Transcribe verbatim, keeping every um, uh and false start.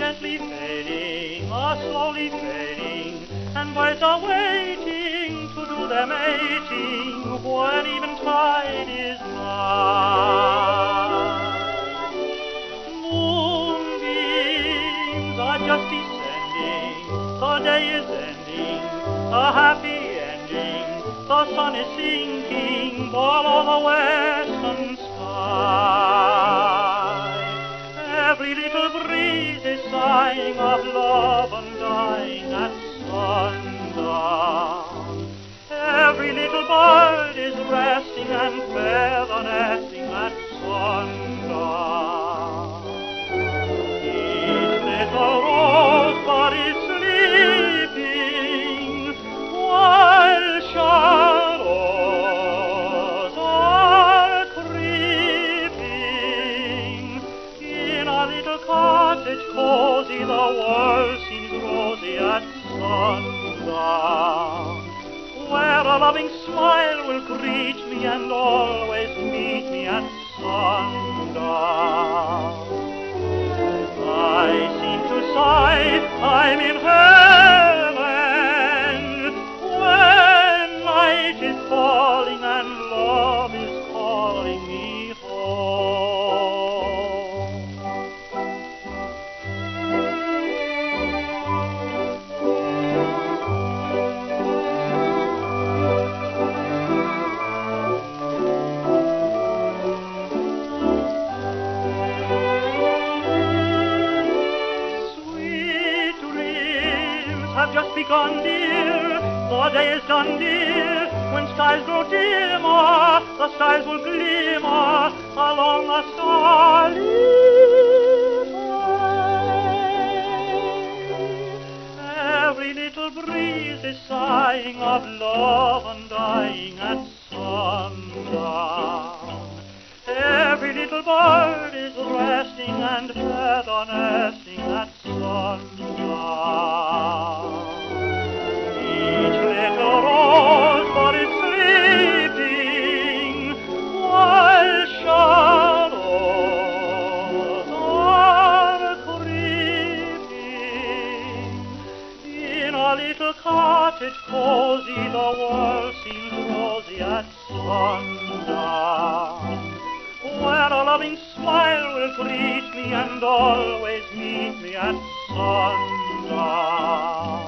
gently fading, are slowly fading, and birds are waiting to do their mating when eventide is nigh. Moonbeams are just descending, the day is ending, a happy ending, the sun is sinking below the western sky. Every little breeze is sighing of love undying at sundown. Every little bird is resting and feather nesting at sundown. Each little rosebud is sleeping while shadows are creeping. In a little cottage cozy, the world seems rosy at sundown, where a loving smile will greet me and always meet me at sundown. I seem to sigh, I'm in heaven, when night is falling and love is calling me home. Have just begun, dear, the day is done, dear. When skies grow dimmer, the stars will glimmer along the starlit way. Every little breeze is sighing of love undying at sundown. Every little bird is resting and feather nesting at sundown. Each little rosebud is sleeping while shadows are creeping. In a little cottage cozy, the world seems rosy at sundown, where a loving smile will greet me and always meet me at sundown.